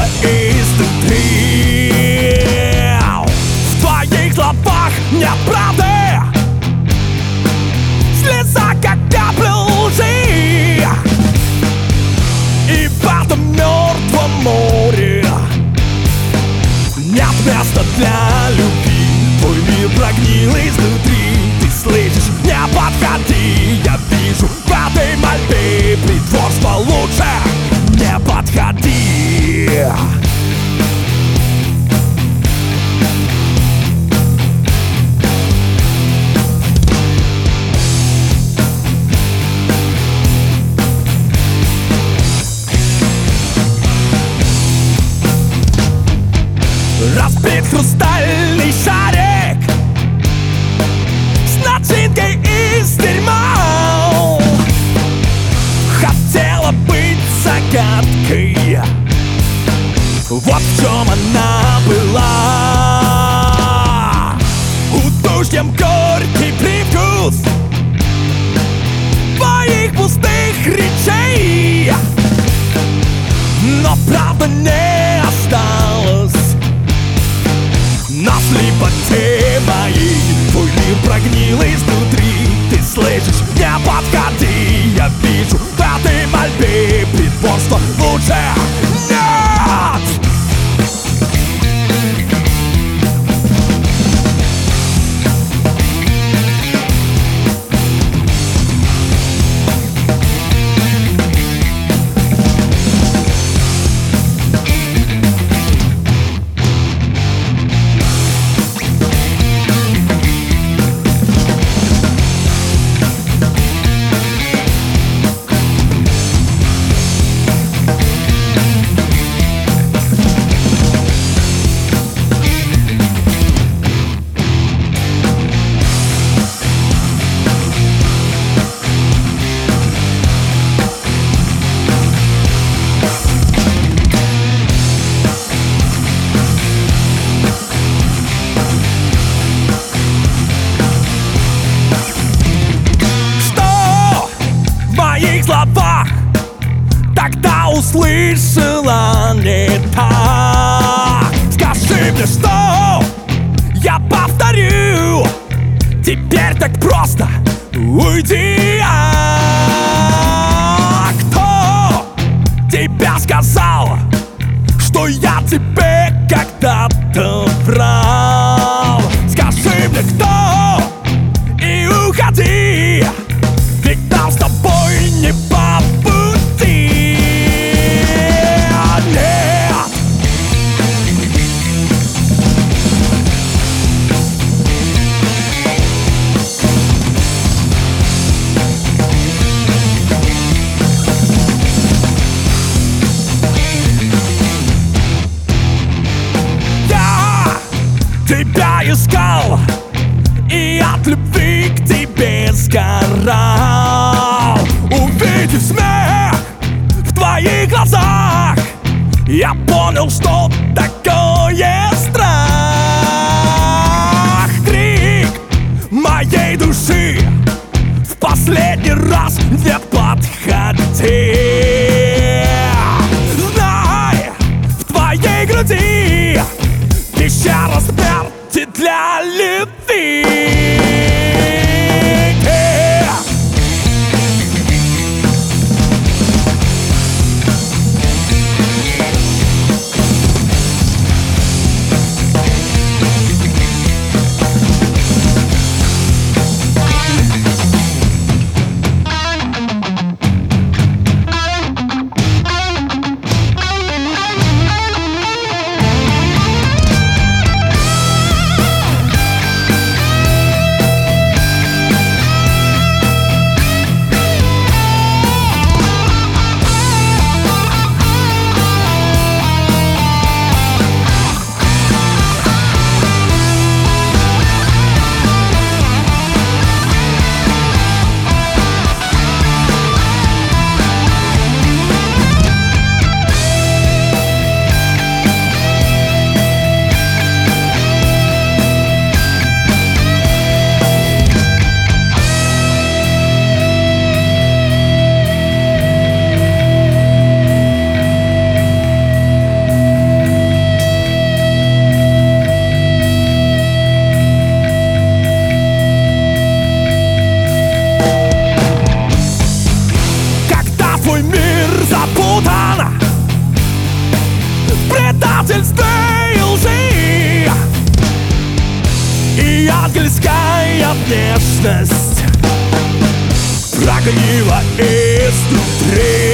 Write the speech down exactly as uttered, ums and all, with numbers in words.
изнутри. В твоих словах нет правды, слеза как капля лжи. И в этом мертвом море нет места для любви. Твой мир прогнил изнутри. Ты слышишь, не подходи. Я вижу в этой мольбе притворство. Лучше не подходи. Разбит хрустальный шарик с начинкой из дерьма. Хотела быть загадкой, вот в чем она была. Удушьем горький привкус твоих пустых речей, но правда не осталось. На слепоте моей твой мир прогнил изнутри. Ты слышишь, не подходи. Я вижу в этой мольбе притворство. Лучше нет. Словах тогда услышала не так. Скажи мне, что я повторю. Теперь так просто уйди. А кто тебе сказал, что я тебе когда-то врал? Скажи мне, кто, и уходи, ведь нам с тобой не по пути. Нет. Я тебя искал и от любви к тебе сгорал. Увидев смех в твоих глазах, я понял, что такое страх. Крик моей души в последний раз не подходи. Знай, в твоей груди пещера смерти для любви. ангельская внешность прогнила изнутри.